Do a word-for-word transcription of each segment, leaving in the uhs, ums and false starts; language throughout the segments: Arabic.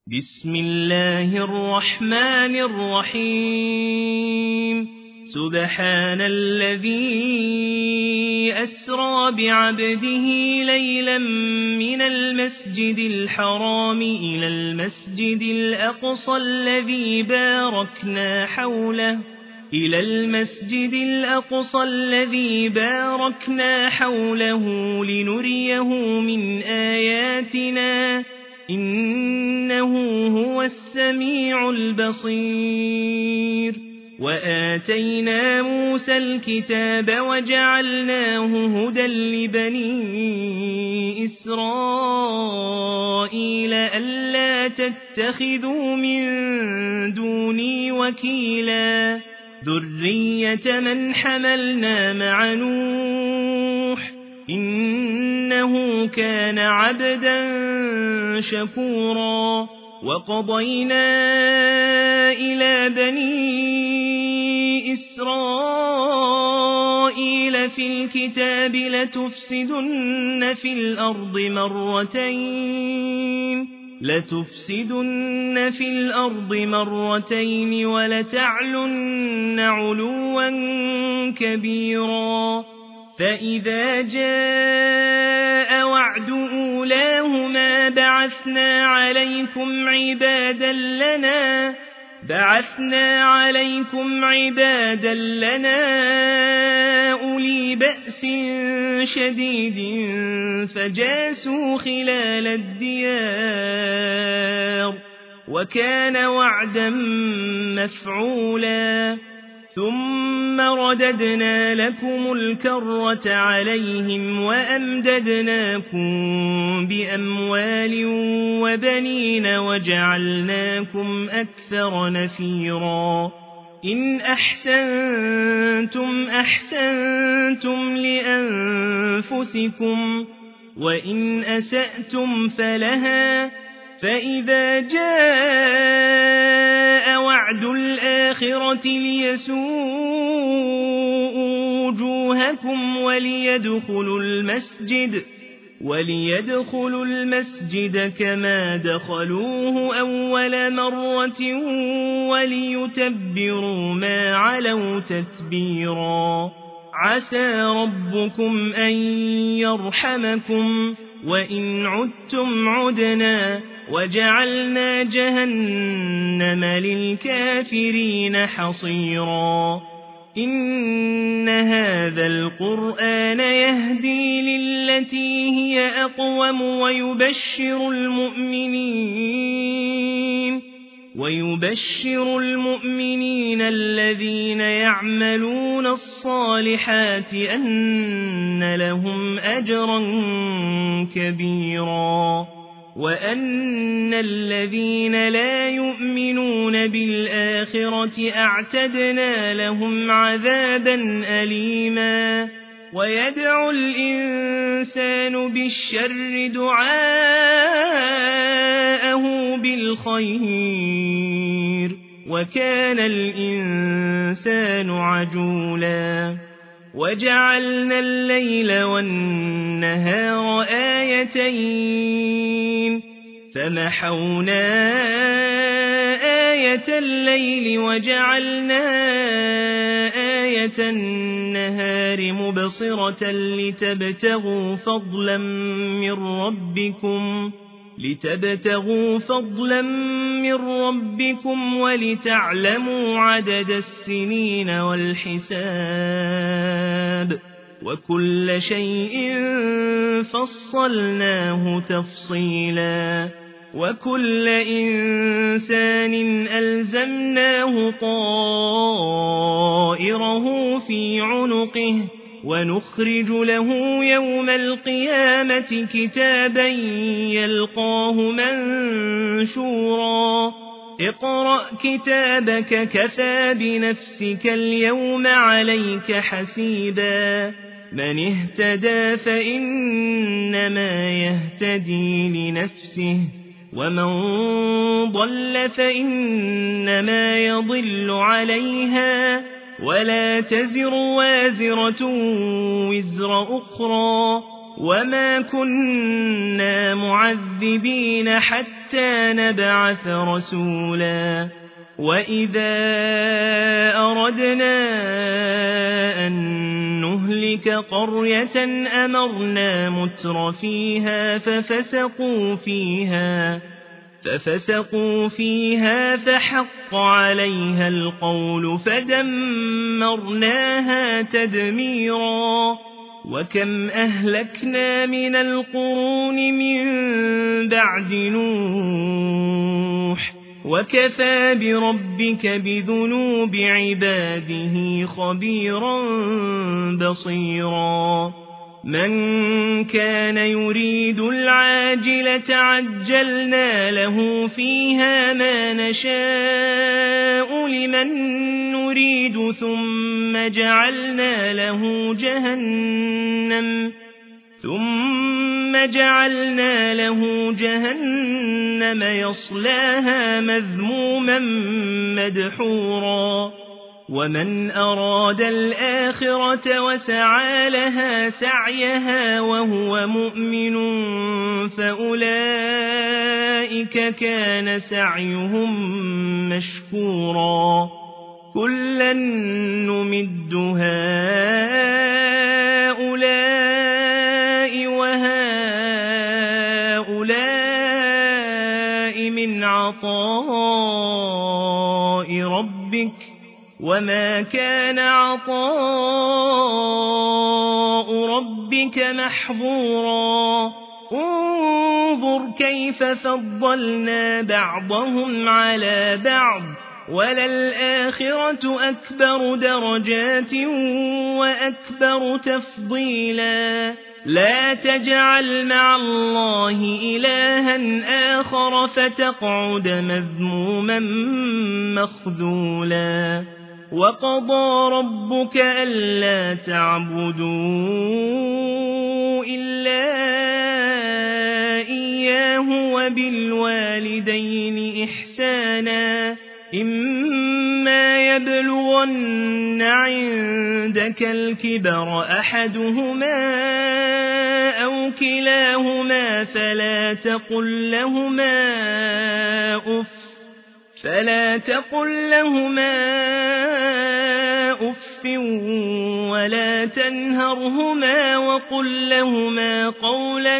بسم الله الرحمن الرحيم سبحان الذي أسرى بعبده ليلا من المسجد الحرام إلى المسجد الأقصى الذي باركنا حوله إلى المسجد الأقصى الذي باركنا حوله لنريه من آياتنا إنه هو السميع البصير وآتينا موسى الكتاب وجعلناه هدى لبني إسرائيل ألا تتخذوا من دوني وكيلا ذرية من حملنا مع نوح إنه كان عبدا شكورا وقضينا إلى بني إسرائيل في الكتاب لتفسدن في الأرض مرتين لتفسدن في الأرض مرتين ولتعلن علوا كبيرا فإذا جاء وعد أولاهما بعثنا عليكم عبادا لنا بعثنا عليكم عبادا لنا أولي بأس شديد فجاسوا خلال الديار وكان وعدا مفعولا ثم رددنا لكم الكرة عليهم وأمددناكم بأموال وبنين وجعلناكم أكثر نفيرا إن أحسنتم أحسنتم لأنفسكم وإن أسأتم فلها فإذا جاء وعد الآخرة ليسوءوا وجوهكم وليدخلوا المسجد وليدخلوا المسجد كما دخلوه أول مرة وليتبروا ما علوا تتبيرا عسى ربكم أن يرحمكم وإن عدتم عدنا وجعلنا جهنم للكافرين حصيرا إن هذا القرآن يهدي للتي هي أقوم ويبشر المؤمنين ويبشر المؤمنين الذين يعملون الصالحات أن لهم أجرا كبيرا وأن الذين لا يؤمنون بالآخرة أعتدنا لهم عذابا أليما ويدعو الإنسان بالشر دعاءه بالخير وكان الإنسان عجولا وجعلنا الليل والنهار آيتين فمحونا آية الليل وجعلنا آية النهار مبصرة لتبتغوا فضلا من ربكم لتبتغوا فضلا من ربكم ولتعلموا عدد السنين والحساب وكل شيء فصلناه تفصيلا وكل إنسان ألزمناه طائره في عنقه ونخرج له يوم القيامة كتابا يلقاه منشورا اقرأ كتابك كفى بنفسك اليوم عليك حسيبا من اهتدى فإنما يهتدي لنفسه ومن ضل فإنما يضل عليها ولا تزر وازرة وزر أخرى وما كنا معذبين حتى نبعث رسولا وإذا أردنا أن نهلك قرية أمرنا متر فيها ففسقوا فيها ففسقوا فيها فحق عليها القول فدمرناها تدميرا وكم أهلكنا من القرون من بعد نوح وكفى بربك بذنوب عباده خبيرا بصيرا من كان يريد العاجلة عجلنا له فيها ما نشاء لمن نريد ثم جعلنا له جهنم ثم جعلنا له جهنم يصلاها مذموما مدحورا ومن أراد الآخرة وسعى لها سعيها وهو مؤمن فأولئك كان سعيهم مشكورا كلا نمد هؤلاء وهؤلاء من عطاء ربك وما كان عطاء ربك محظورا انظر كيف فضلنا بعضهم على بعض وللآخرة أكبر درجات وأكبر تفضيلا لا تجعل مع الله إلها آخر فتقعد مذموما مخذولا وقضى ربك ألا تعبدوا إلا إياه وبالوالدين إحسانا إما يبلغن عندك الكبر أحدهما أو كلاهما فلا تقل لهما أف فلا تقل لهما أف ولا تنهرهما وقل لهما قولا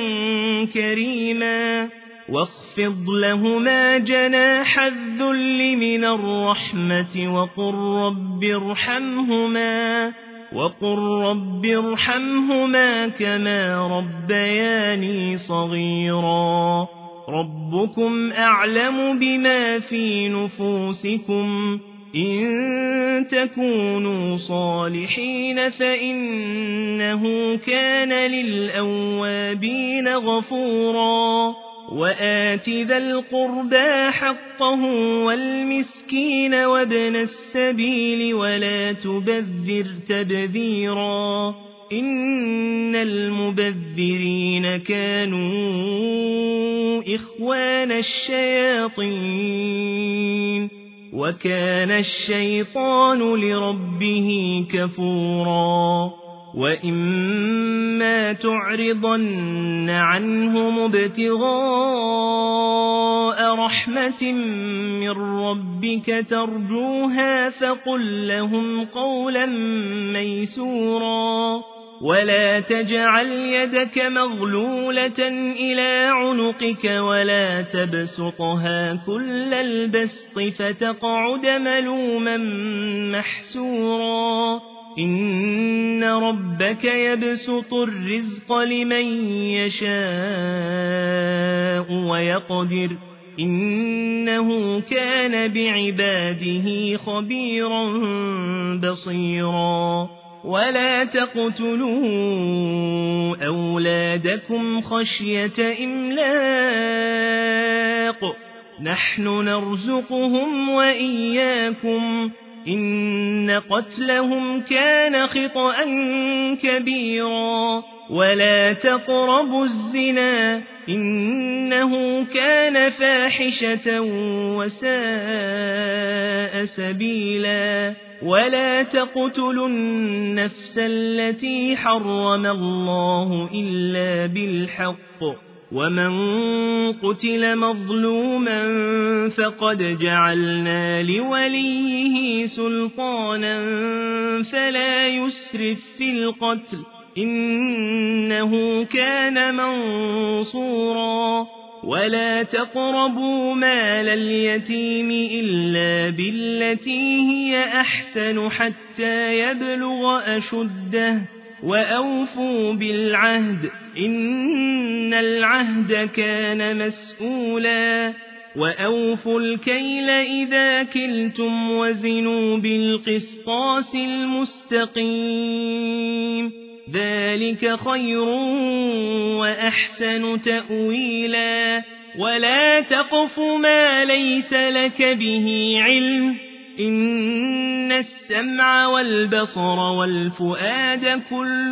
كريما واخفض لهما جناح الذل من الرحمة وقل رب ارحمهما وقل رب ارحمهما كما ربياني صغيرا ربكم أعلم بما في نفوسكم إن تكونوا صالحين فإنه كان للأوابين غفورا وآت ذا القربى حقه والمسكين وابن السبيل ولا تبذر تبذيرا إن المبذرين كانوا إخوان الشياطين وكان الشيطان لربه كفورا وإما تعرضن عنهم ابتغاء رحمة من ربك ترجوها فقل لهم قولا ميسورا ولا تجعل يدك مغلولة إلى عنقك ولا تبسطها كل البسط فتقعد ملوما محسورا إن ربك يبسط الرزق لمن يشاء ويقدر إنه كان بعباده خبيرا بصيرا ولا تقتلوا أولادكم خشية إملاق نحن نرزقهم وإياكم إن قتلهم كان خطأ كبيرا ولا تقربوا الزنا إنه كان فاحشة وساء سبيلا ولا تقتلوا النفس التي حرم الله إلا بالحق ومن قتل مظلوما فقد جعلنا لوليه سلطانا فلا يسرف في القتل إنه كان منصورا ولا تقربوا مال اليتيم إلا بالتي هي أحسن حتى يبلغ أشده وأوفوا بالعهد إن العهد كان مسؤولا وأوفوا الكيل إذا كلتم وزنوا بالقسطاس المستقيم ذلك خير وأحسن تأويلا ولا تقف ما ليس لك به علم إن السمع والبصر والفؤاد كل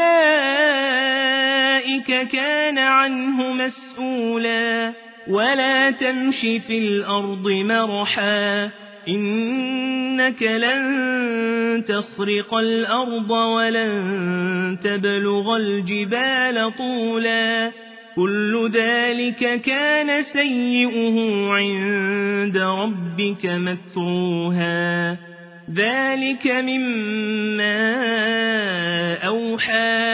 أولئك كان عنه مسؤولا ولا تمش في الأرض مرحا إنك لن تخرق الأرض ولن تبلغ الجبال طولا كل ذلك كان سيئه عند ربك مكروها ذلك مما أوحى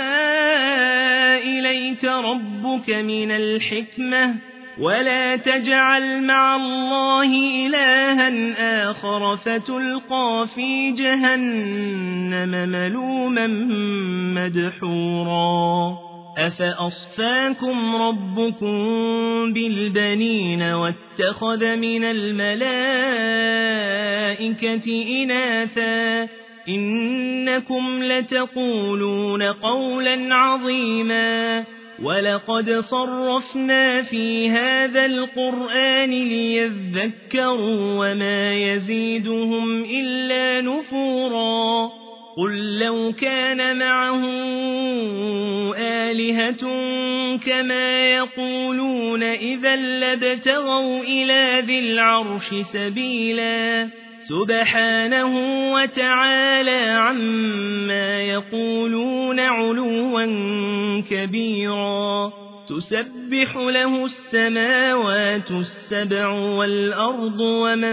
إليك ربك من الحكمة ولا تجعل مع الله إلها آخر فتلقى في جهنم ملوما مدحورا أفأصفاكم ربكم بالبنين واتخذ من الملائكة إناثا إنكم لتقولون قولا عظيما ولقد صرفنا في هذا القرآن ليذكروا وما يزيدهم إلا نفورا قل لو كان معه آلهة كما يقولون إذا لابتغوا إلى ذي العرش سبيلا سبحانه وتعالى عما يقولون علوا كبيرا تسبح له السماوات السبع والأرض ومن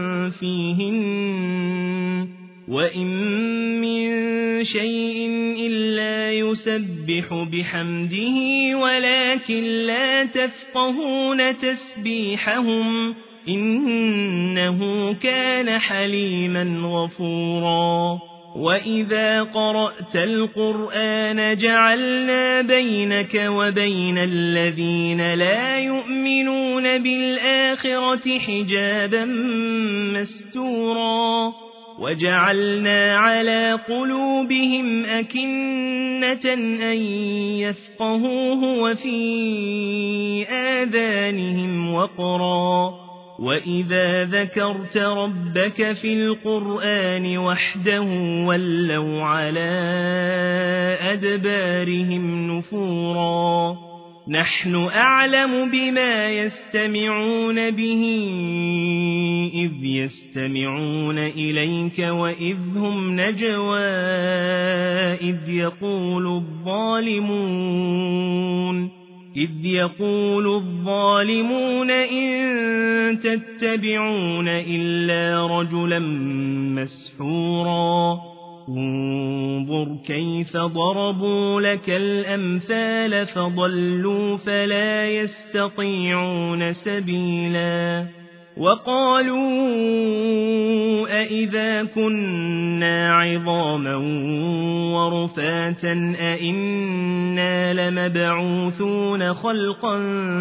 فيهن وإن من شيء إلا يسبح بحمده ولكن لا تفقهون تسبيحهم إنه كان حليما غفورا وإذا قرأت القرآن جعلنا بينك وبين الذين لا يؤمنون بالآخرة حجابا مستورا وجعلنا على قلوبهم أكنة أن يفقهوه وفي آذانهم وقرا وإذا ذكرت ربك في القرآن وحده ولوا على أدبارهم نفورا نحن أعلم بما يستمعون به إذ يستمعون إليك وإذ هم نجوى إذ يقول الظالمون إذ يقول الظالمون إن تتبعون إلا رجلا مسحورا انظر كيف ضربوا لك الأمثال فضلوا فلا يستطيعون سبيلا وقالوا أئذا كنا عظاما ورفاتا أئنا لمبعوثون خلقا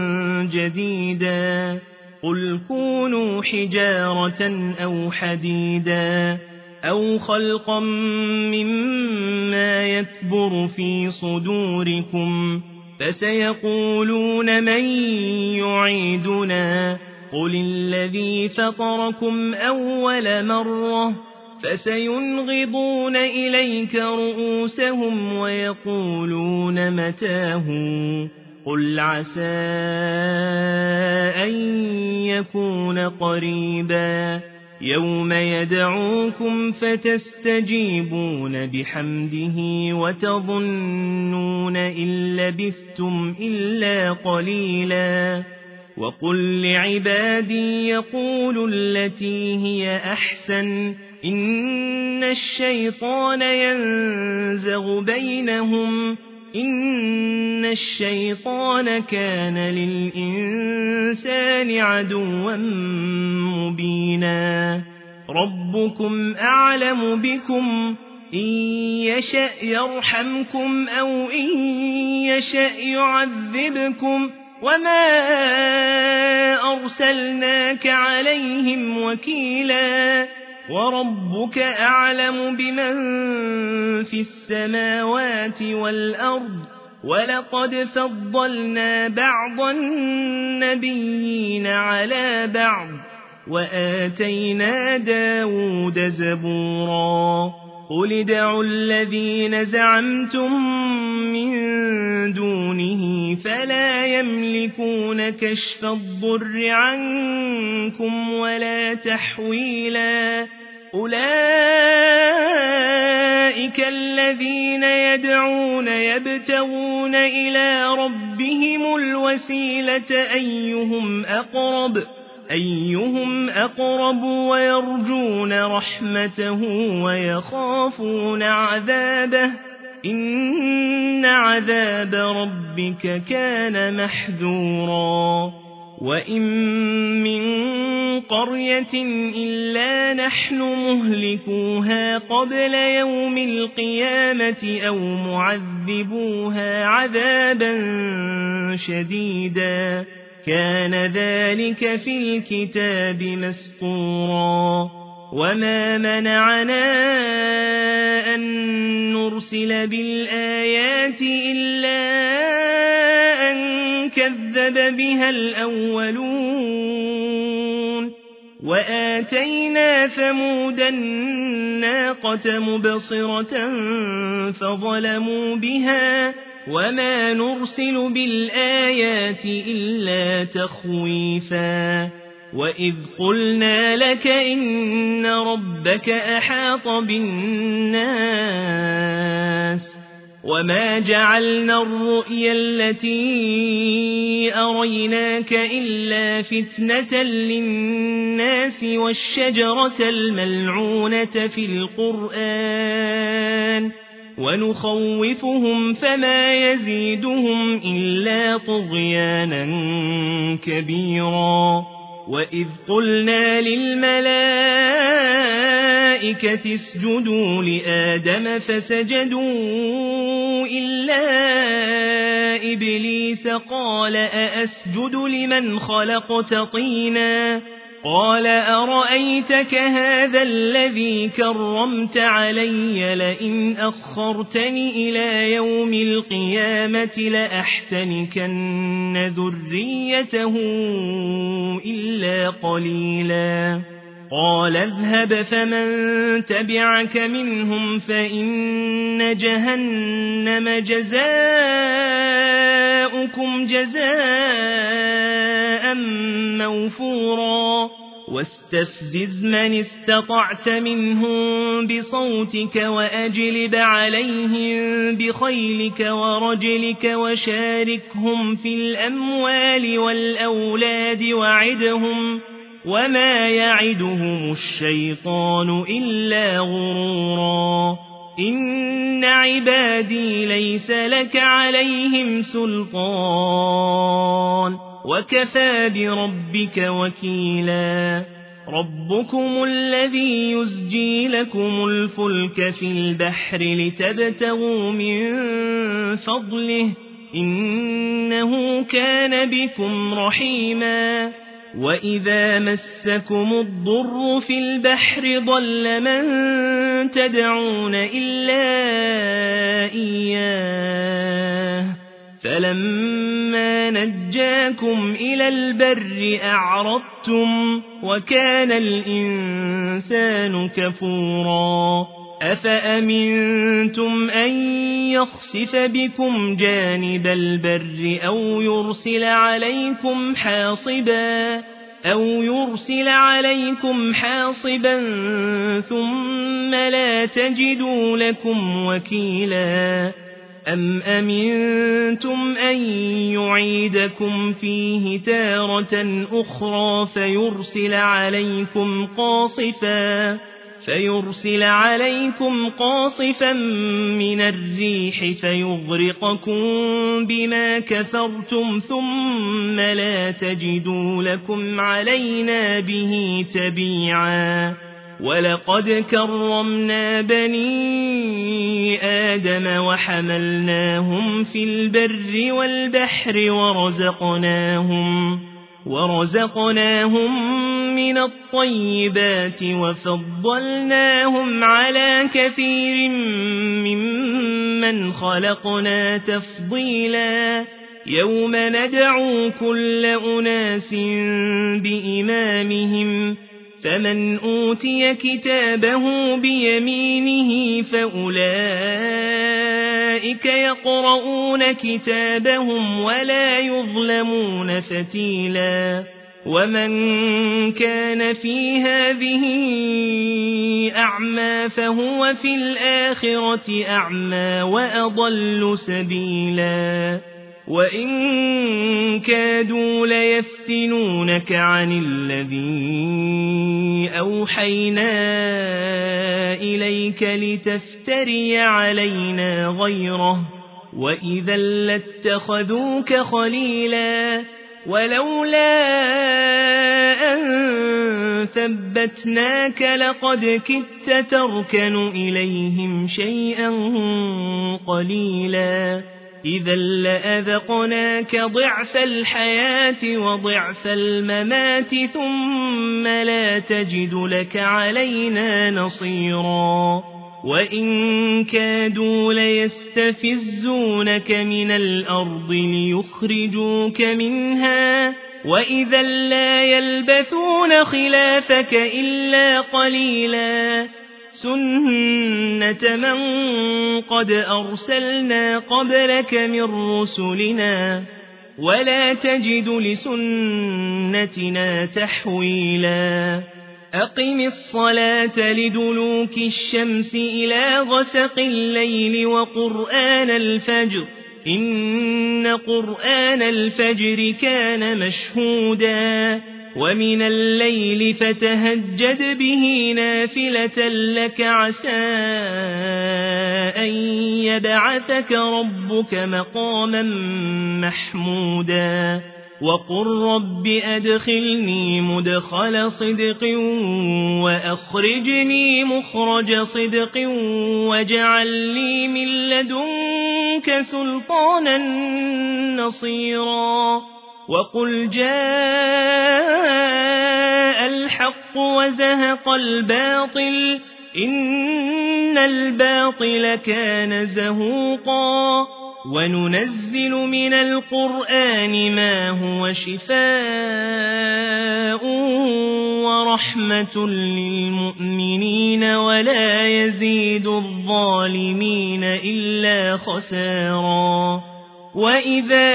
جديدا قل كونوا حجارة أو حديدا أو خلقا مما يكبر في صدوركم فسيقولون من يعيدنا قل الذي فطركم أول مرة فسينغضون إليك رؤوسهم ويقولون متاه قل عسى أن يكون قريبا يوم يدعوكم فتستجيبون بحمده وتظنون إن لبثتم إلا قليلا وقل لعبادي يقولوا التي هي أحسن إن الشيطان ينزغ بينهم إن الشيطان كان للإنسان عدوا مبينا ربكم أعلم بكم إن يشأ يرحمكم أو إن يشأ يعذبكم وما أرسلناك عليهم وكيلا وربك أعلم بمن في السماوات والأرض ولقد فضلنا بعض النبيين على بعض وآتينا داود زبورا قل ادعوا الذين زعمتم من دونه فلا يملكون كشف الضر عنكم ولا تحويلا أولئك الذين يدعون يبتغون إلى ربهم الوسيلة أيهم أقرب أيهم أقرب ويرجون رحمته ويخافون عذابه إن عذاب ربك كان محذورا وإن من قرية إلا نحن مهلكوها قبل يوم القيامة أو معذبوها عذابا شديدا كان ذلك في الكتاب مسطورا وما منعنا أن نرسل بالآيات إلا أن كذب بها الأولون وآتينا ثمود الناقة مبصرة فظلموا بها وما نرسل بالآيات إلا تخويفا وإذ قلنا لك إن ربك أحاط بالناس وما جعلنا الرؤيا التي أريناك إلا فتنة للناس والشجرة الملعونة في القرآن ونخوفهم فما يزيدهم إلا طغيانا كبيرا وإذ قلنا للملائكة اسجدوا لآدم فسجدوا إلا إبليس قال أأسجد لمن خلقت طينا قال أرأيتك هذا الذي كرمت علي لئن أخرتني إلى يوم القيامة لأحتنكن ذريته إلا قليلا قال اذهب فمن تبعك منهم فإن جهنم جزاؤكم جزاء موفورا واستفزز من استطعت منهم بصوتك وأجلب عليهم بخيلك ورجلك وشاركهم في الأموال والأولاد وعدهم وما يعدهم الشيطان إلا غرورا إن عبادي ليس لك عليهم سلطان وكفى بربك وكيلا ربكم الذي يزجي لكم الفلك في البحر لتبتغوا من فضله إنه كان بكم رحيما وإذا مسكم الضر في البحر ضل من تدعون إلا إياه فلما نجاكم إلى البر أعرضتم وكان الإنسان كفورا أفأمنتم أن يخسف بكم جانب البر أو يرسل عليكم حاصبا أو يرسل عليكم حاصبا ثم لا تجدوا لكم وكيلا أم أمنتم أن يعيدكم فيه تارة أخرى فيرسل عليكم قاصفا فيرسل عليكم قاصفا من الريح فيغرقكم بما كفرتم ثم لا تجدوا لكم علينا به تبيعا ولقد كرمنا بني آدم وحملناهم في البر والبحر ورزقناهم ورزقناهم من الطيبات وفضلناهم على كثير ممن خلقنا تفضيلا يوم ندعو كل أناس بإمامهم فمن أوتي كتابه بيمينه فأولئك يقرؤون كتابهم ولا يظلمون فتيلا ومن كان في هذه أعمى فهو في الآخرة أعمى وأضل سبيلا وإن كادوا ليفتنونك عن الذي أوحينا إليك لتفتري علينا غيره وإذا لاتخذوك خليلا ولولا أن ثبتناك لقد كدت تركن إليهم شيئا قليلا إذا لأذقناك ضعف الحياة وضعف الممات ثم لا تجد لك علينا نصيرا وإن كادوا ليستفزونك من الأرض ليخرجوك منها وإذا لا يلبثون خلافك إلا قليلا سنة من قد أرسلنا قبلك من رسلنا ولا تجد لسنتنا تحويلا أقم الصلاة لدلوك الشمس إلى غسق الليل وقرآن الفجر إن قرآن الفجر كان مشهودا ومن الليل فتهجد به نافلة لك عسى أن يبعثك ربك مقاما محمودا وقل رب أدخلني مدخل صدق وأخرجني مخرج صدق واجعل لي من لدنك سلطانا نصيرا وقل جاء الحق وزهق الباطل إن الباطل كان زهوقا وننزل من القرآن ما هو شفاء ورحمة للمؤمنين ولا يزيد الظالمين إلا خسارا وإذا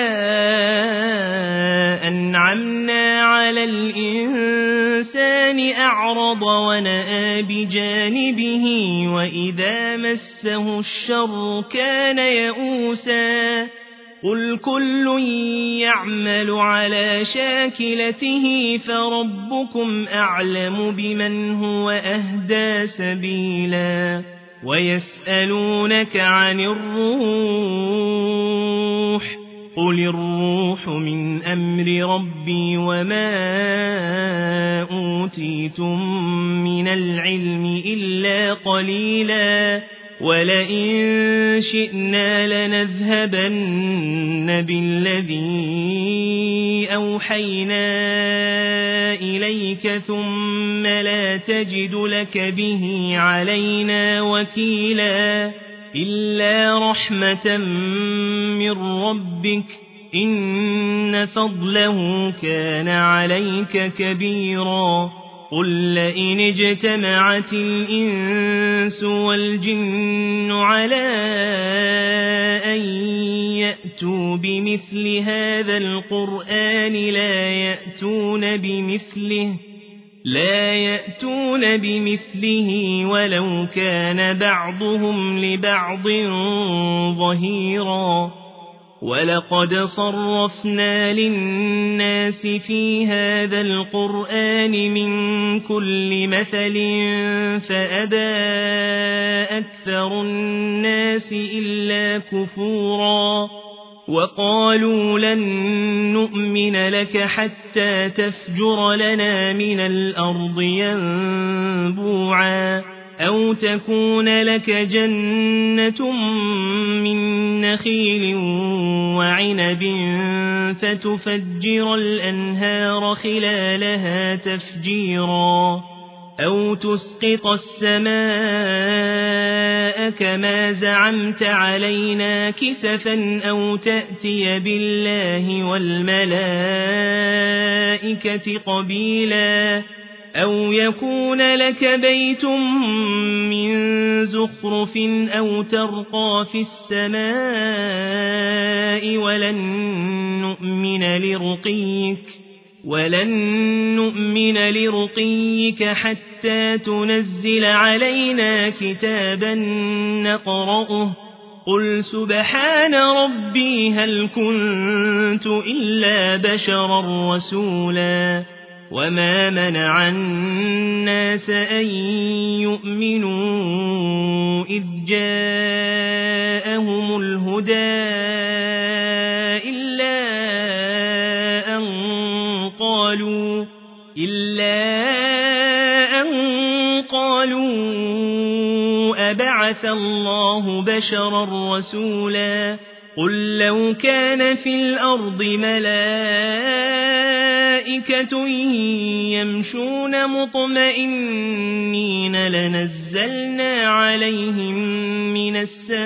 أنعمنا على الإنسان أعرض ونأى بجانبه وإذا مسه الشر كان يئوسا قل كل يعمل على شاكلته فربكم أعلم بمن هو أهدى سبيلا ويسألونك عن الروح قل الروح من أمر ربي وما أوتيتم من العلم إلا قليلا ولئن شئنا لنذهبن بالذي أوحينا إليك ثم لا تجد لك به علينا وكيلا إلا رحمة من ربك إن فضله كان عليك كبيرا قل لئن اجتمعت الإنس والجن على أن يأتوا بمثل هذا القرآن لا يأتون بمثله لا يأتون بمثله ولو كان بعضهم لبعض ظهيرا ولقد صرفنا للناس في هذا القرآن من كل مثل فأبى أكثر الناس إلا كفورا وقالوا لن نؤمن لك حتى تفجر لنا من الأرض ينبوعا أو تكون لك جنة من نخيل وعنب فتفجر الأنهار خلالها تفجيرا أو تسقط السماء كما زعمت علينا كسفا أو تأتي بالله والملائكة قبيلا أو يكون لك بيت من زخرف أو ترقى في السماء ولن نؤمن لرقيك ولن نؤمن لرقيك حتى تنزل علينا كتابا نقرأه قل سبحان ربي هل كنت إلا بشرا رسولا وما منع الناس أن يؤمنوا إذ جاءهم الهدى إلا أن قالوا إلا أن قالوا أبعث الله بشرا رسولا قل لو كان في الأرض ملائكة يمشون مطمئنين لنزلنا عليهم من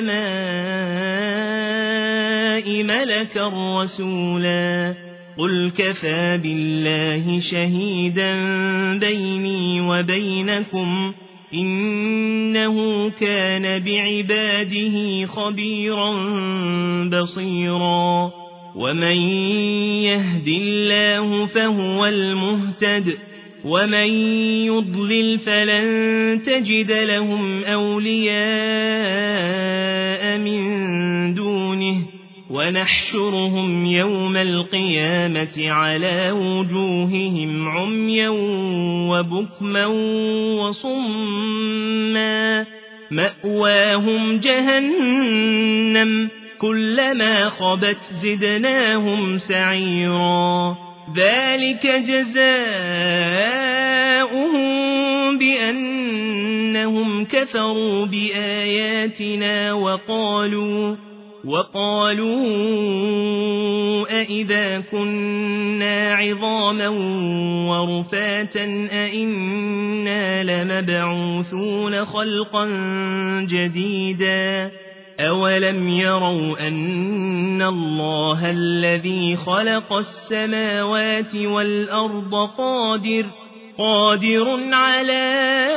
السماء ملكا رسولا قل كفى بالله شهيدا بيني وبينكم إنه كان بعباده خبيرا بصيرا ومن يهد الله فهو المهتد ومن يضلل فلن تجد لهم أولياء من دونه ونحشرهم يوم القيامة على وجوههم عميا وبكما وصما مأواهم جهنم كلما خبت زدناهم سعيرا ذلك جزاؤهم بأنهم كفروا بآياتنا وقالوا وقالوا أئذا كنا عظاما ورفاتا أئنا لمبعوثون خلقا جديدا أولم يروا أن الله الذي خلق السماوات والأرض قادر قادر على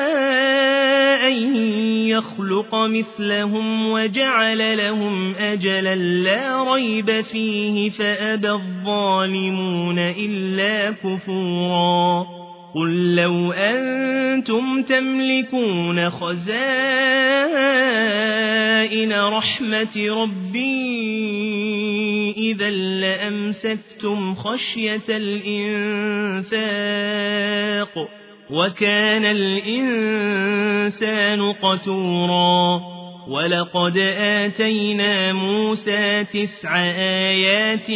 أن يخلق مثلهم وجعل لهم أجلا لا ريب فيه فأبى الظالمون إلا كفورا قل لو أنتم تملكون خزائن رحمة ربي إذا لأمسكتم خشية الإنفاق وكان الإنسان قتورا ولقد آتينا موسى تسع آيات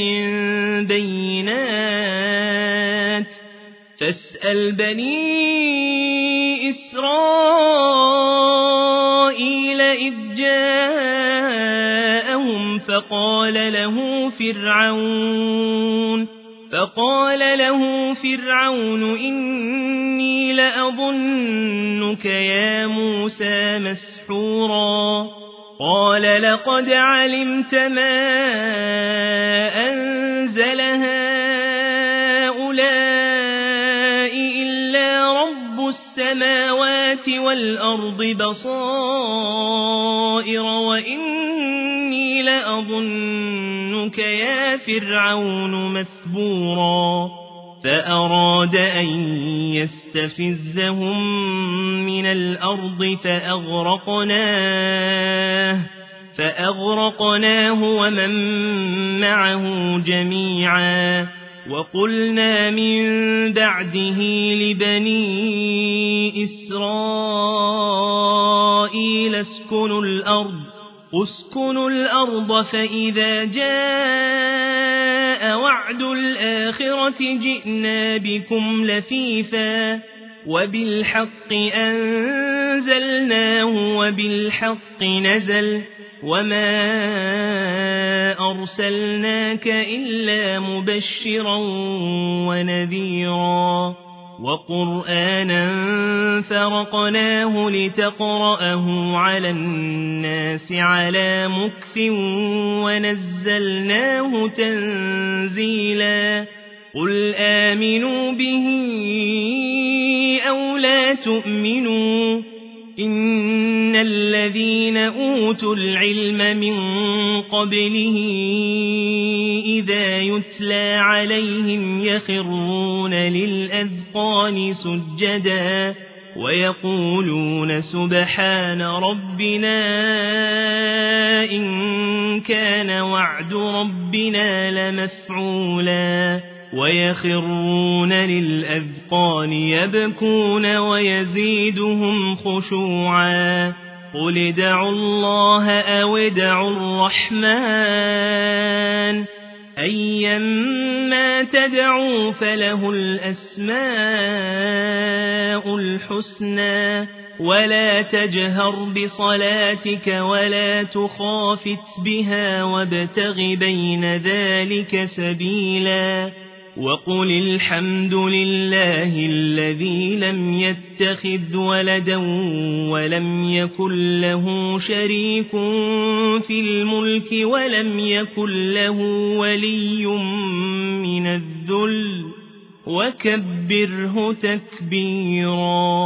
بينات فاسأل بني إسرائيل إذ جاءهم فقال له فرعون فقال له فرعون إني لأظنك يا موسى مسحورا قال لقد علمت ما أنزل هؤلاء إلا رب السماوات والأرض بصائر وإني لأظنك منك يا فرعون مثبورا فأراد أن يستفزهم من الأرض فأغرقناه فأغرقناه ومن معه جميعا وقلنا من بعده لبني إسرائيل اسكنوا الأرض اسكنوا الأرض فإذا جاء وعد الآخرة جئنا بكم لفيفا وبالحق أنزلناه وبالحق نزل وما أرسلناك إلا مبشرا ونذيرا وقرآنا فرقناه لتقرأه على الناس على مكث ونزلناه تنزيلا قل آمنوا به أو لا تؤمنوا إن الذين أوتوا العلم من قبله إذا يتلى عليهم يخرون للأذقان سجدا ويقولون سبحان ربنا إن كان وعد ربنا لمفعولا ويخرون للأذقان يبكون ويزيدهم خشوعا قل ادعوا الله أو ادعوا الرحمن أيما تدعوا فله الأسماء الحسنى ولا تجهر بصلاتك ولا تخافت بها وابتغ بين ذلك سبيلا وقل الحمد لله الذي لم يتخذ ولدا ولم يكن له شريك في الملك ولم يكن له ولي من الذل وكبره تكبيرا.